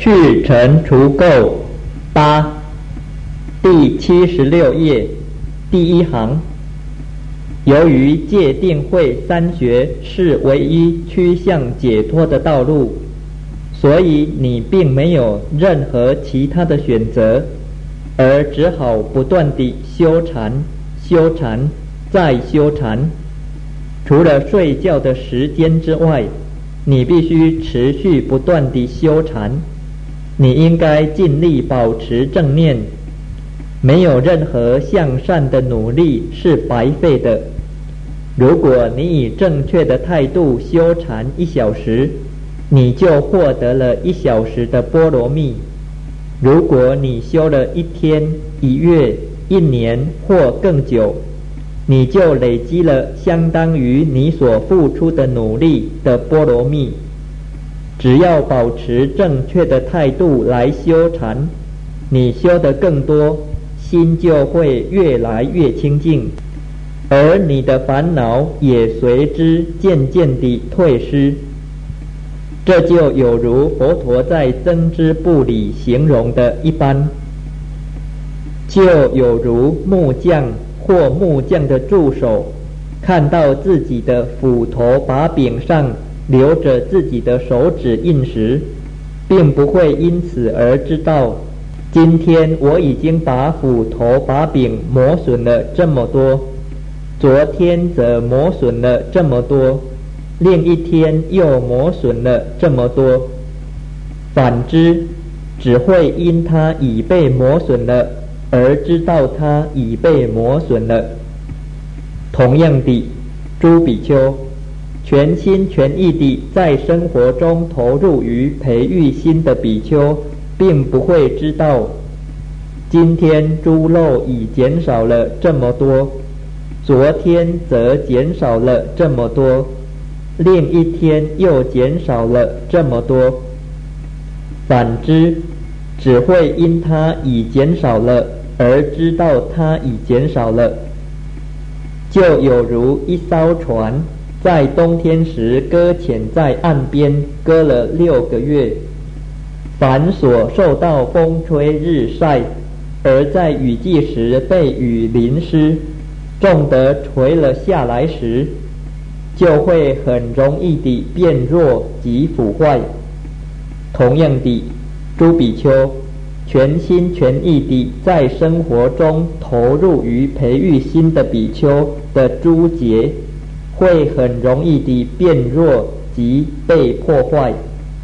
去尘除垢8，第76页第一行。由于戒定慧三学是唯一趋向解脱的道路，所以你并没有任何其他的选择，而只好不断地修禅、修禅再修禅。除了睡觉的时间之外，你必须持续不断地修禅。你应该尽力保持正念，没有任何向善的努力是白费的。如果你以正确的态度修禅1小时，你就获得了1小时的波罗蜜。如果你修了1天、1月、1年或更久，你就累积了相当于你所付出的努力的波罗蜜。只要保持正确的态度来修禅，你修得更多，心就会越来越清净，而你的烦恼也随之渐渐地退失。这就有如佛陀在增支部里形容的一般，就有如木匠或木匠的助手看到自己的斧头把柄上留着自己的手指印时，并不会因此而知道，今天我已经把斧头把柄磨损了这么多，昨天则磨损了这么多，另一天又磨损了这么多。反之，只会因它已被磨损了而知道它已被磨损了。同样的，诸比丘，全心全意地在生活中投入于培育心的比丘，并不会知道，今天猪肉已减少了这么多，昨天则减少了这么多，另一天又减少了这么多。反之，只会因它已减少了而知道它已减少了。就有如一艘船在冬天时搁浅在岸边，搁了6个月，凡所受到风吹日晒，而在雨季时被雨淋湿，重得垂了下来时，就会很容易地变弱及腐坏。同样的，诸比丘，全心全意地在生活中投入于培育心的比丘的诸节，会很容易地变弱及被破坏。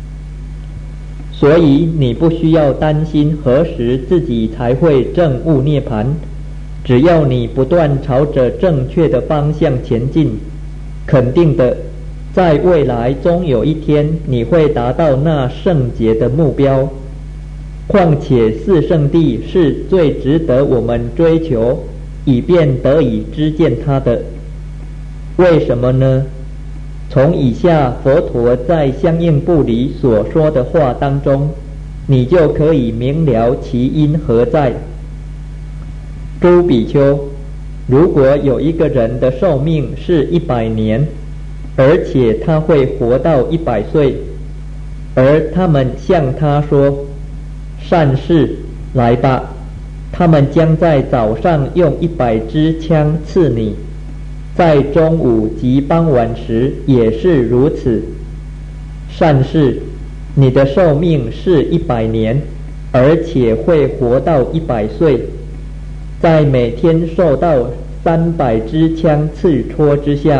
所以你不需要担心何时自己才会证悟涅槃，只要你不断朝着正确的方向前进，肯定的，在未来终有一天你会达到那圣洁的目标。况且四圣谛是最值得我们追求，以便得以知见它的。为什么呢？从以下佛陀在相应部里所说的话当中，你就可以明了其因何在。诸比丘，如果有一个人的寿命是100年，而且他会活到100岁，而他们向他说，善士，来吧，他们将在早上用100支枪刺你，在中午及傍晚时也是如此。善士，你的寿命是100年，而且会活到100岁，在每天受到300支枪刺戳之下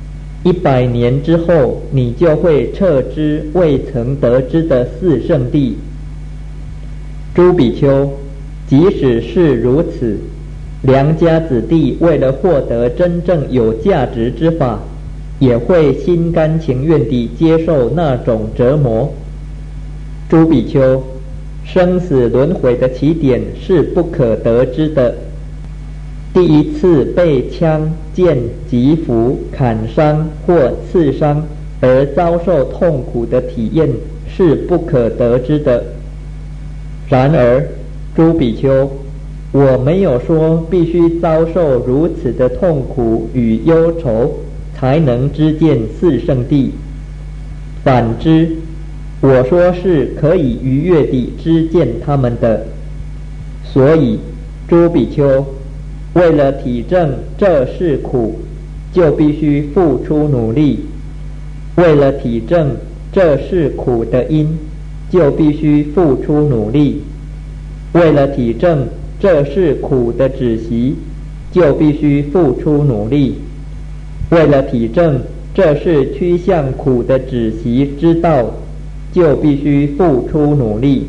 ，100年之后你就会彻知未曾得知的四圣谛。诸比丘，即使是如此，良家子弟为了获得真正有价值之法，也会心甘情愿地接受那种折磨。诸比丘，生死轮回的起点是不可得知的。第一次被枪、剑、击斧、砍伤或刺伤而遭受痛苦的体验是不可得知的。然而，诸比丘，我没有说必须遭受如此的痛苦与忧愁才能知见四圣谛。反之， 我说是可以逾越地知见他们的。所以诸比丘为了体证这是苦，就必须付出努力；为了体证这是苦的因，就必须付出努力；为了体证这是苦的止息，就必须付出努力；为了体证这是趋向苦的止息之道，就必须付出努力。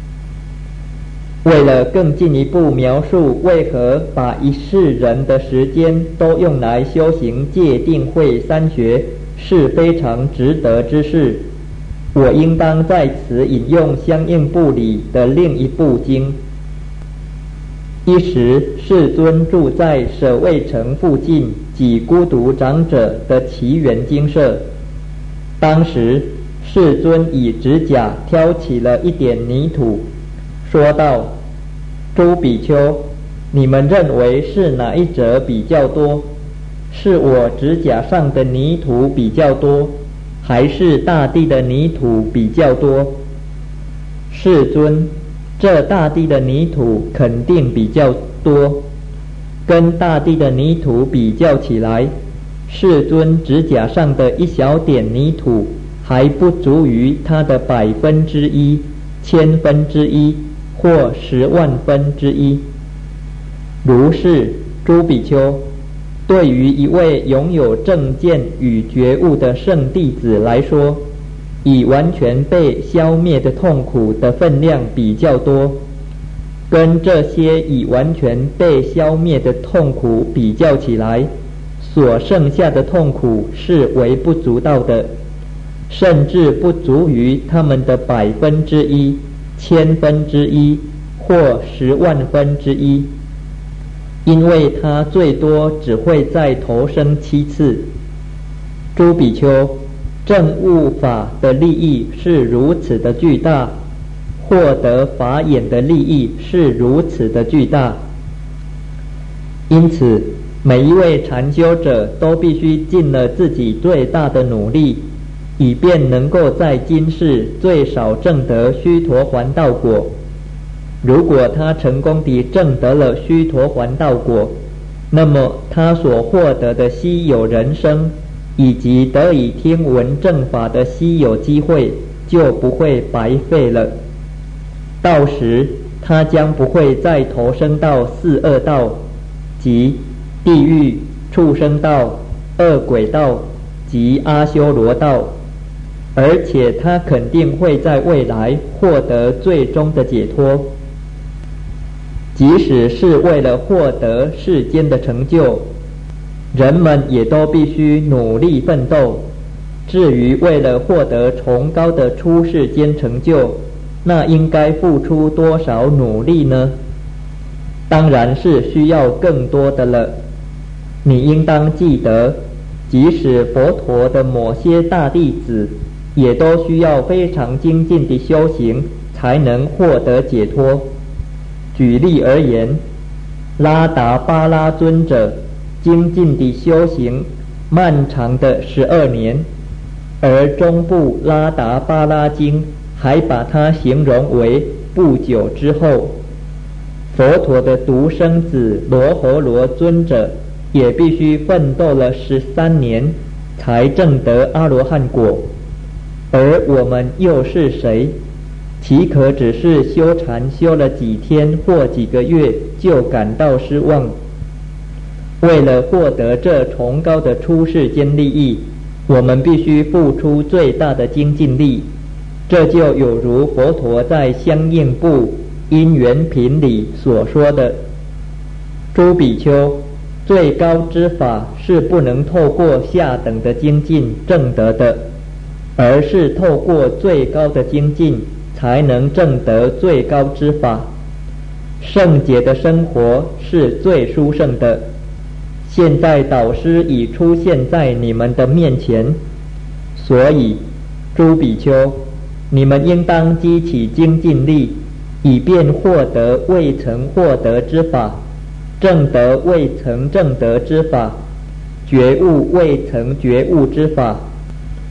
为了更进一步描述为何把一世人的时间都用来修行戒定慧三学是非常值得之事，我应当在此引用相应部里的另一部经。一时世尊住在舍卫城附近几孤独长者的祇园精舍，当时世尊以指甲挑起了一点泥土，说道：诸比丘，你们认为是哪一者比较多？是我指甲上的泥土比较多，还是大地的泥土比较多？世尊，这大地的泥土肯定比较多。跟大地的泥土比较起来，世尊指甲上的一小点泥土还不足于它的1/100,000,000,000分之一或10,000,000,000,000。如是，诸比丘，对于一位拥有正见与觉悟的圣弟子来说，已完全被消灭的痛苦的分量比较多，跟这些已完全被消灭的痛苦比较起来，所剩下的痛苦是微不足道的，甚至不足于他们的1/100,000,000,000分之一或10,000,000,000,000，因为它最多只会再投生7次。诸比丘，证悟法的利益是如此的巨大，获得法眼的利益是如此的巨大，因此每一位禅修者都必须尽了自己最大的努力，以便能够在今世最少证得须陀洹道果。如果他成功地证得了须陀洹道果，那么他所获得的稀有人生以及得以听闻正法的稀有机会就不会白费了。到时他将不会再投生到4恶道，即地狱、畜生道、恶鬼道及阿修罗道，而且他肯定会在未来获得最终的解脱。即使是为了获得世间的成就，人们也都必须努力奋斗。至于为了获得崇高的出世间成就，那应该付出多少努力呢？当然是需要更多的了。你应当记得，即使佛陀的某些大弟子也都需要非常精进的修行才能获得解脱。举例而言，拉达巴拉尊者精进的修行漫长的12年，而中部拉达巴拉经还把它形容为不久之后。佛陀的独生子罗睺罗尊者也必须奋斗了13年才证得阿罗汉果，而我们又是谁？岂可只是修禅修了几天或几个月就感到失望？为了获得这崇高的出世间利益，我们必须付出最大的精进力。这就有如佛陀在相应部因缘品里所说的：诸比丘，最高之法是不能透过下等的精进证得的，而是透过最高的精进才能证得最高之法。圣洁的生活是最殊胜的。现在导师已出现在你们的面前，所以诸比丘，你们应当积起精进力，以便获得未曾获得之法，证得未曾证得之法，觉悟未曾觉悟之法。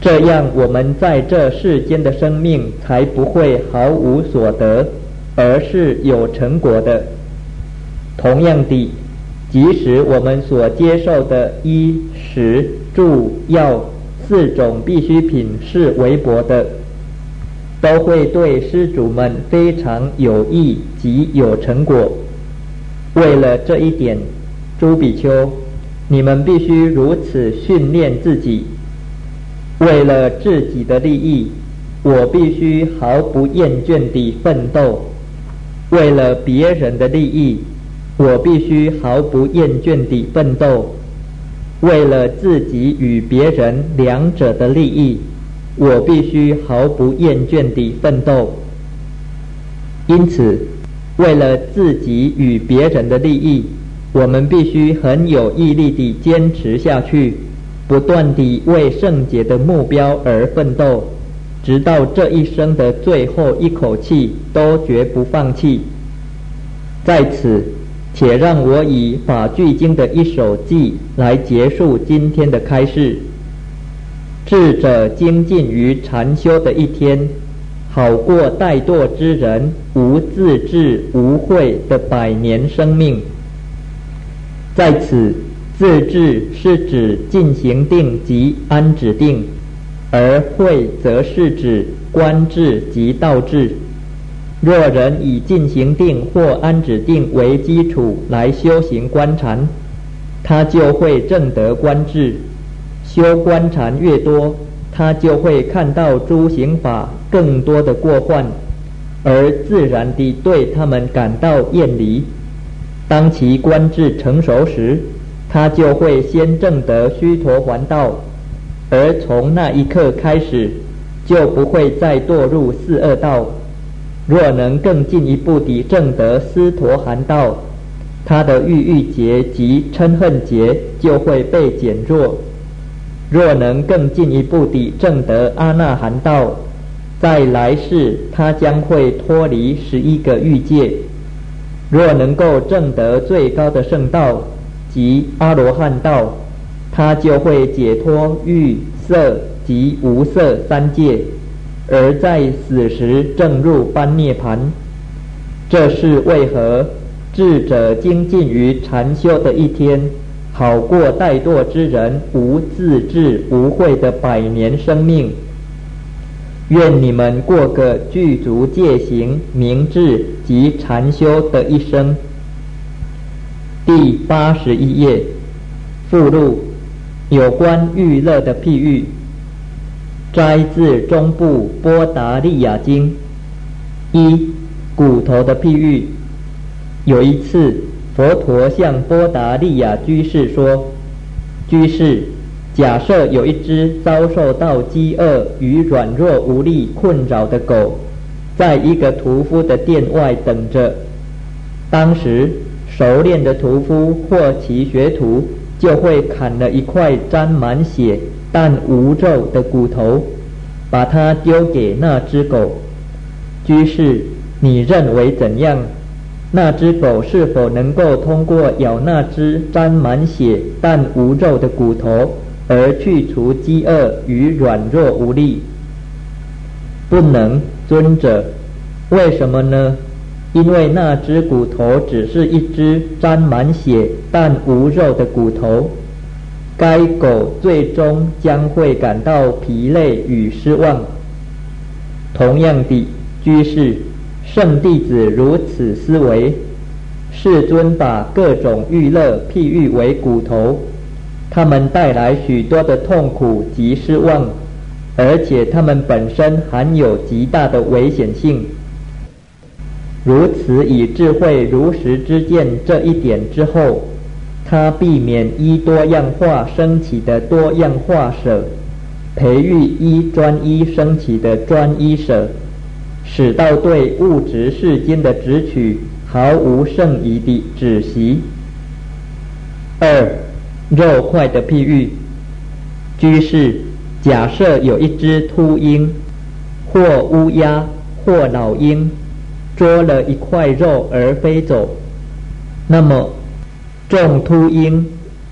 这样我们在这世间的生命才不会毫无所得，而是有成果的。同样地，即使我们所接受的衣食住药4种必需品是微薄的，都会对施主们非常有益及有成果。为了这一点，诸比丘，你们必须如此训练自己。为了自己的利益，我必须毫不厌倦地奋斗；为了别人的利益，我必须毫不厌倦地奋斗；为了自己与别人两者的利益，我必须毫不厌倦地奋斗。因此，为了自己与别人的利益，我们必须很有毅力地坚持下去，不断地为圣洁的目标而奋斗，直到这一生的最后一口气都绝不放弃。在此，且让我以法句经的一首偈来结束今天的开示。智者精进于禅修的一天，好过怠惰之人无自制无慧的100年生命。在此，自制是指进行定及安止定，而慧则是指观智及道智。若人以进行定或安止定为基础来修行观禅，他就会证得观智。修观禅越多，他就会看到诸行法更多的过患，而自然地对他们感到厌离。当其观智成熟时，他就会先证得须陀洹道，而从那一刻开始，就不会再堕入4恶道。若能更进一步地证得斯陀含道，他的欲欲结及嗔恨结就会被减弱。若能更进一步地证得阿那含道，在来世他将会脱离11个欲界。若能够证得最高的圣道即阿罗汉道，他就会解脱欲色及无色3界，而在死时证入般涅盘。这是为何智者精进于禅修的一天，好过怠惰之人无自制无慧的100年生命。愿你们过个具足戒行、明智及禅修的一生。第81页附录有关欲乐的譬喻，摘自中部波达利亚经。1. 骨头的譬喻。有一次，佛陀向波达利亚居士说：居士，假设有一只遭受到饥饿与软弱无力困扰的狗，在一个屠夫的店外等着。当时熟练的屠夫或其学徒就会砍了一块沾满血但无肉的骨头，把它丢给那只狗。居士，你认为怎样？那只狗是否能够通过咬那只沾满血但无肉的骨头而去除饥饿与软弱无力？不能，尊者。为什么呢？因为那只骨头只是一只沾满血但无肉的骨头，该狗最终将会感到疲累与失望。同样地，居士，圣弟子如此思维。世尊把各种欲乐譬喻为骨头，它们带来许多的痛苦及失望，而且它们本身含有极大的危险性。如此以智慧如实知见这一点之后，他避免依多样化升起的多样化舍，培育依专一升起的专一舍，使到对物质世间的执取毫无剩余的止息。2. 肉块的譬喻。居士，假设有一只秃鹰，或乌鸦，或老鹰，捉了一块肉而飞走，那么众秃鹰、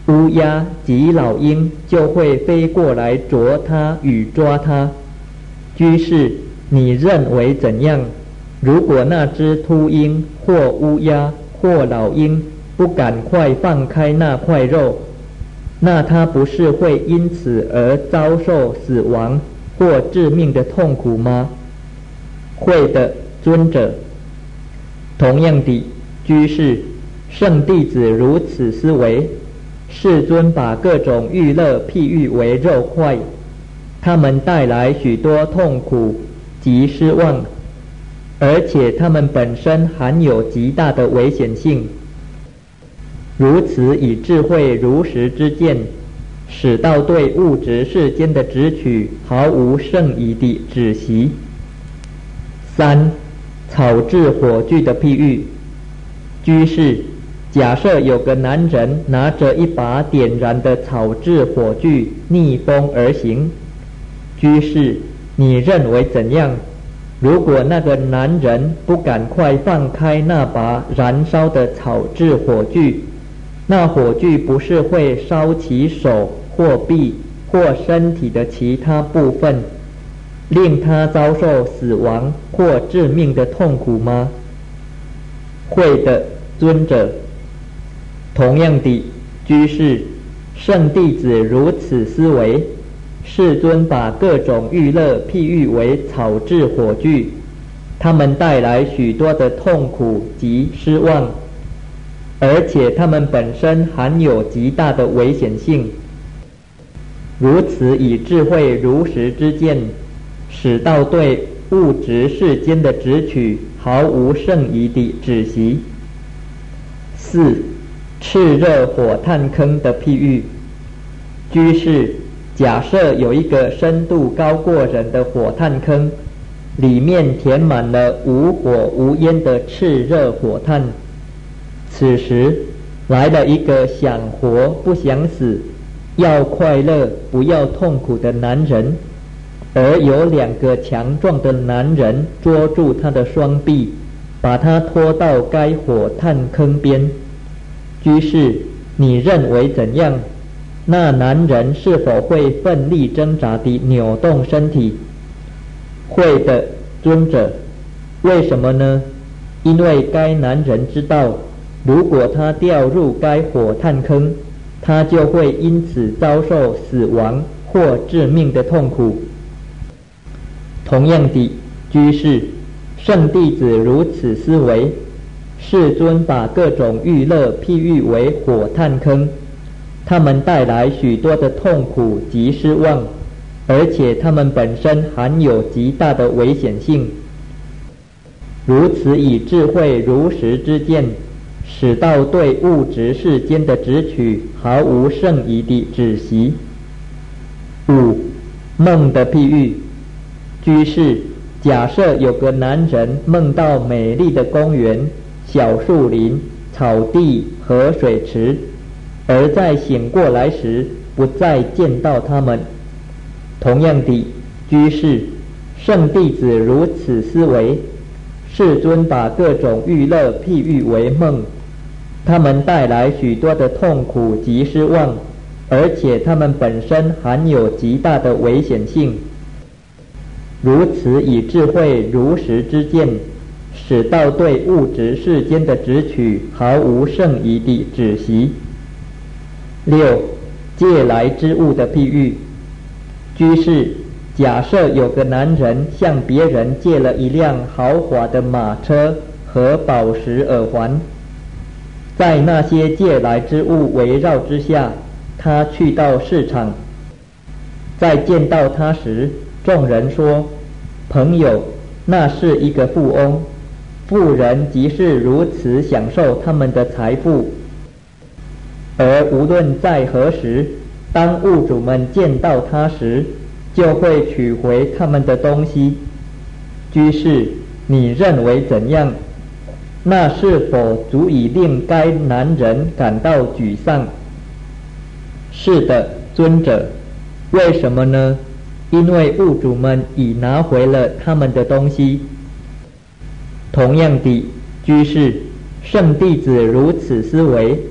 乌鸦及老鹰就会飞过来啄它与抓它。居士，你认为怎样？如果那只秃鹰或乌鸦或老鹰不赶快放开那块肉，那它不是会因此而遭受死亡或致命的痛苦吗？会的，尊者。同样的，居士，圣弟子如此思维，世尊把各种欲乐譬喻为肉块，它们带来许多痛苦及失望，而且它们本身含有极大的危险性。如此以智慧如实之见，使到对物质世间的执取毫无剩余的止息。三、草制火炬的譬喻。居士，假设有个男人拿着一把点燃的草制火炬逆风而行。居士，你认为怎样？如果那个男人不赶快放开那把燃烧的草制火炬，那火炬不是会烧其手或臂或身体的其他部分，令他遭受死亡或致命的痛苦吗？会的，尊者。同样的，居士，圣弟子如此思维，世尊把各种欲乐譬喻为草制火炬，它们带来许多的痛苦及失望，而且它们本身含有极大的危险性。如此以智慧如实之见，使到对物质世间的执取毫无剩余的止息。四、炽热火炭坑的譬喻。居士，假设有一个深度高过人的火炭坑，里面填满了无火无烟的炽热火炭。此时来了一个想活不想死，要快乐不要痛苦的男人，而有两个强壮的男人捉住他的双臂，把他拖到该火炭坑边。居士，你认为怎样？那男人是否会奋力挣扎地扭动身体？会的，尊者。为什么呢？因为该男人知道，如果他掉入该火炭坑，他就会因此遭受死亡或致命的痛苦。同样的，居士，圣弟子如此思维，世尊把各种欲乐譬喻为火炭坑，它们带来许多的痛苦及失望，而且它们本身含有极大的危险性。如此以智慧如实之见，使到对物质世间的执取毫无剩余的止息。五、梦的譬喻。居士，假设有个男人梦到美丽的公园、小树林、草地和水池，而在醒过来时不再见到他们。同样的，居士，圣弟子如此思维，世尊把各种欲乐譬喻为梦，它们带来许多的痛苦及失望，而且它们本身含有极大的危险性。如此以智慧如实之见，使到对物质世间的执取毫无剩余的止息。六、借来之物的譬喻。居士，假设有个男人向别人借了一辆豪华的马车和宝石耳环，在那些借来之物围绕之下，他去到市场。在见到他时，众人说：朋友，那是一个富翁，富人即是如此享受他们的财富。而无论在何时，当物主们见到他时，就会取回他们的东西。居士，你认为怎样？那是否足以令该男人感到沮丧？是的，尊者。为什么呢？因为物主们已拿回了他们的东西。同样的，居士，圣弟子如此思维，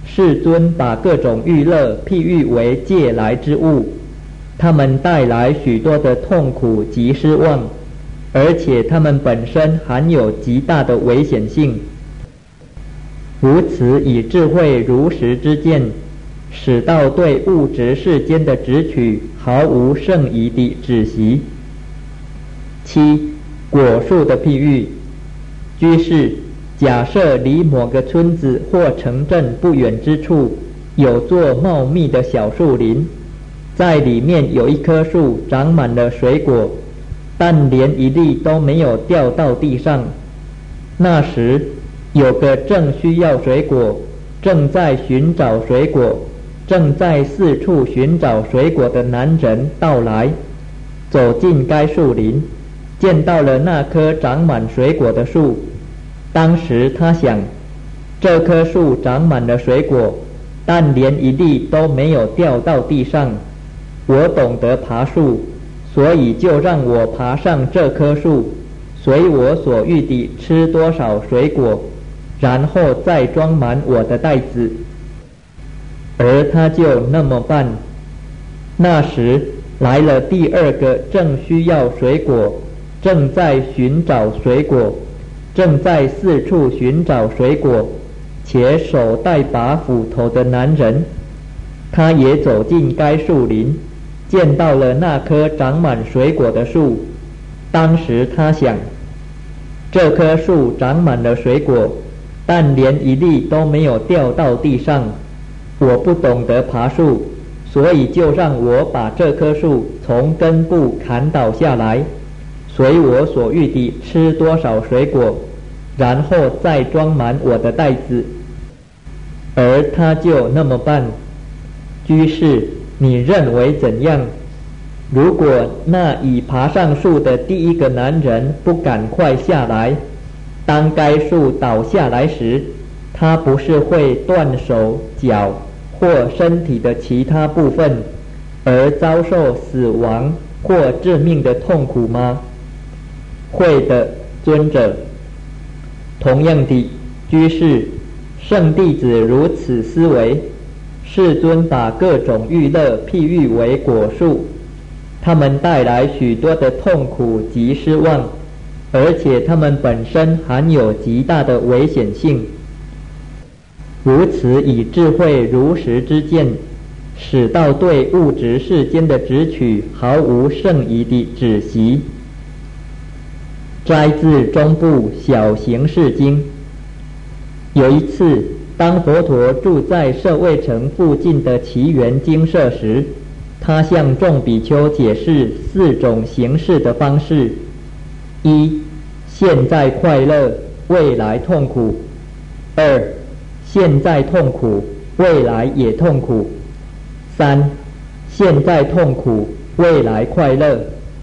世尊把各种欲乐譬喻为借来之物，它们带来许多的痛苦及失望，而且它们本身含有极大的危险性。如此以智慧如实之见，使到对物质世间的执取毫无剩余的止息。7. 果树的譬喻。居士，假设离某个村子或城镇不远之处有座茂密的小树林，在里面有一棵树长满了水果，但连一粒都没有掉到地上。那时有个正需要水果，正在寻找水果，正在四处寻找水果的男人到来，走进该树林，见到了那棵长满水果的树。当时他想，这棵树长满了水果，但连一粒都没有掉到地上。我懂得爬树，所以就让我爬上这棵树，随我所欲地吃多少水果，然后再装满我的袋子。而他就那么办。那时来了第二个正需要水果，正在寻找水果，正在四处寻找水果，且手带把斧头的男人。他也走进该树林，见到了那棵长满水果的树。当时他想，这棵树长满了水果，但连一粒都没有掉到地上。我不懂得爬树，所以就让我把这棵树从根部砍倒下来，随我所欲地吃多少水果，然后再装满我的袋子。而他就那么办。居士，你认为怎样？如果那已爬上树的第一个男人不赶快下来，当该树倒下来时，他不是会断手脚或身体的其他部分，而遭受死亡或致命的痛苦吗？会的，尊者。同样的，居士，圣弟子如此思维。世尊把各种欲乐譬喻为果树，它们带来许多的痛苦及失望，而且它们本身含有极大的危险性。如此以智慧如实之见，使到对物质世间的执取毫无剩余的止息。摘自中部小行释经。有一次，当佛陀住在舍卫城附近的祇园精舍时，他向众比丘解释4种行事的方式： 1. 现在快乐，未来痛苦； 2. 现在痛苦，未来也痛苦； 3. 现在痛苦，未来快乐；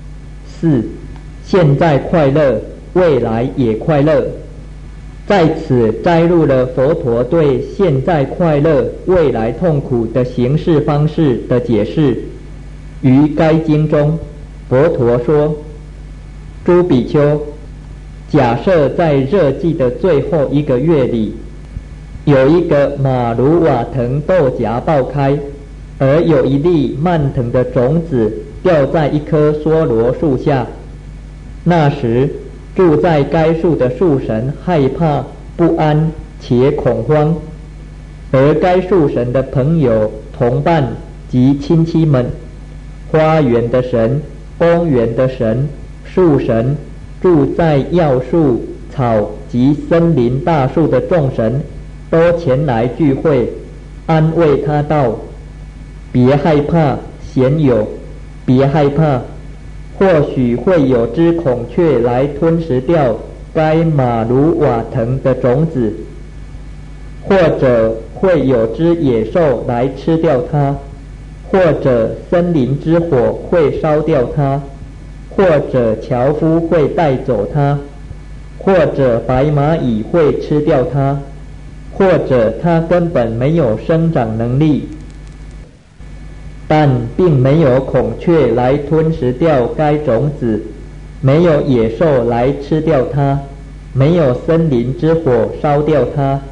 4. 现在快乐，未来也快乐。在此摘录了佛陀对现在快乐、未来痛苦的行事方式的解释。于该经中，佛陀说：诸比丘，假设在热季的最后1个月里，有一个马鲁瓦藤豆荚爆开，而有一粒蔓藤的种子掉在一棵梭罗树下。那时住在该树的树神害怕、不安且恐慌，而该树神的朋友、同伴及亲戚们，花园的神、公园的神、树神、住在药树、草及森林大树的众神，都前来聚会，安慰他道：别害怕，贤友，别害怕。或许会有只孔雀来吞食掉该马鲁瓦藤的种子，或者会有只野兽来吃掉它，或者森林之火会烧掉它，或者樵夫会带走它，或者白蚂蚁会吃掉它，或者它根本没有生长能力。但并没有孔雀来吞食掉该种子，没有野兽来吃掉它，没有森林之火烧掉它，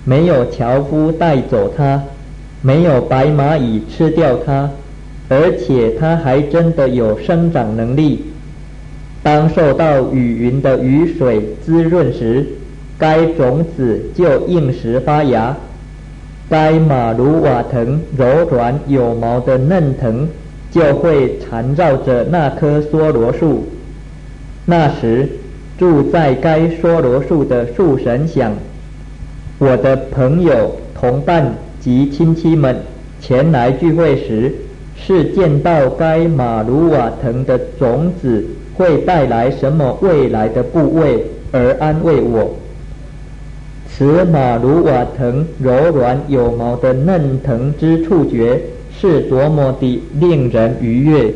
没有樵夫带走它，没有白蚂蚁吃掉它，而且它还真的有生长能力。当受到雨云的雨水滋润时，该种子就应时发芽。该马鲁瓦藤柔软有毛的嫩藤就会缠绕着那棵梭罗树。那时，住在该梭罗树的树神想：我的朋友、同伴及亲戚们前来聚会时，是见到该马鲁瓦藤的种子会带来什么未来的部位而安慰我。此马鲁瓦藤柔软有毛的嫩藤之触觉是多么的令人愉悦。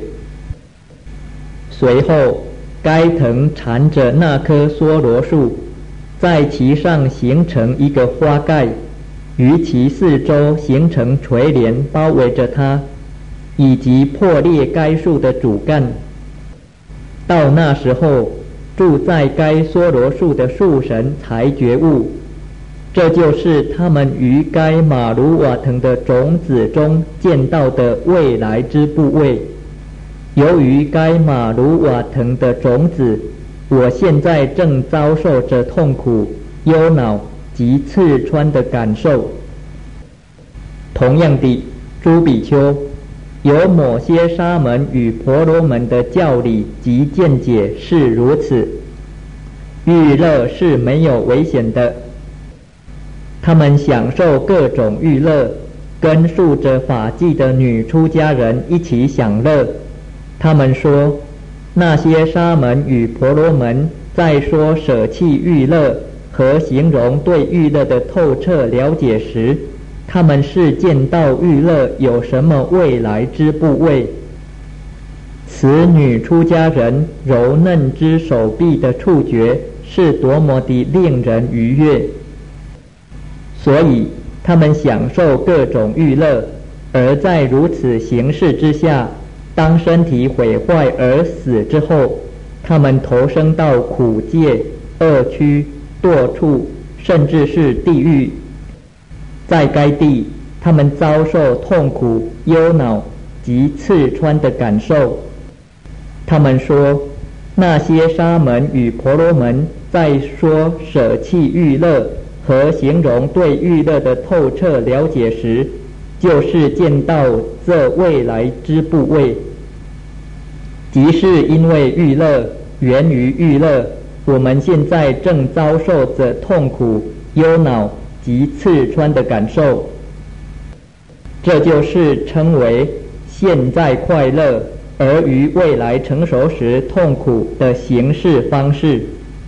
随后，该藤缠着那棵梭罗树，在其上形成一个花盖，于其四周形成垂帘包围着它，以及破裂该树的主干。到那时候，住在该梭罗树的树神才觉悟，这就是他们于该马鲁瓦藤的种子中见到的未来之部位。由于该马鲁瓦藤的种子，我现在正遭受着痛苦、忧恼及刺穿的感受。同样的，诸比丘，有某些沙门与婆罗门的教理及见解是如此。欲乐是没有危险的，他们享受各种欲乐，跟束着发髻的女出家人一起享乐。他们说，那些沙门与婆罗门在说舍弃欲乐和形容对欲乐的透彻了解时，他们是见到欲乐有什么未来之部位。此女出家人柔嫩之手臂的触觉是多么的令人愉悦，所以他们享受各种欲乐，而在如此形式之下，当身体毁坏而死之后，他们投生到苦界、恶趣、堕处，甚至是地狱。在该地，他们遭受痛苦、忧恼及刺穿的感受。他们说，那些沙门与婆罗门在说舍弃欲乐和形容对欲乐的透彻了解时，就是见到这未来之部位。即是因为欲乐源于欲乐，我们现在正遭受着痛苦、忧恼及刺穿的感受。这就是称为现在快乐，而于未来成熟时痛苦的形式方式。